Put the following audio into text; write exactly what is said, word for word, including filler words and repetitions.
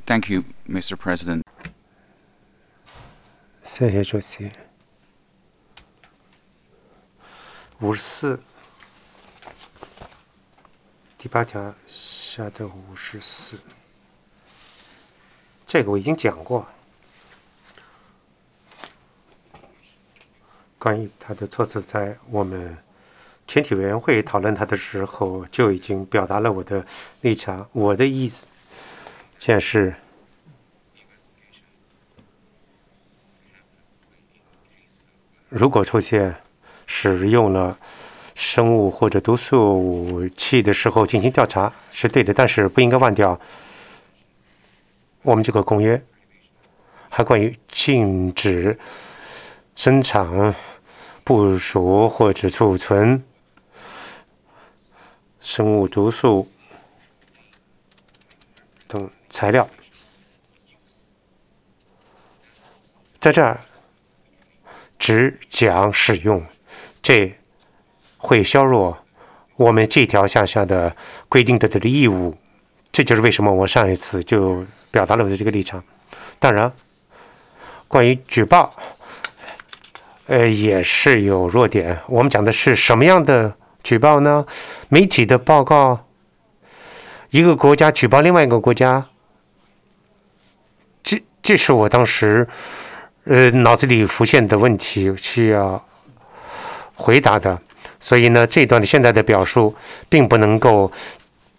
Thank you, Mister President. 谢谢主席。五十四，第八条下的五十四，这个我已经讲过，关于他的措辞，在我们全体委员会讨论他的时候就已经表达了我的立场。我的意思，现在是如果出现使用了生物或者毒素武器的时候进行调查是对的，但是不应该忘掉我们这个公约还关于禁止生产、部署或者储存生物毒素等材料。在这儿只讲使用，这会削弱我们这条项下的规定的的义务。这就是为什么我上一次就表达了我的这个立场。当然，关于举报，呃，也是有弱点。我们讲的是什么样的举报呢？媒体的报告，一个国家举报另外一个国家，这这是我当时呃脑子里浮现的问题，需要回答的。所以呢，这段的现在的表述并不能够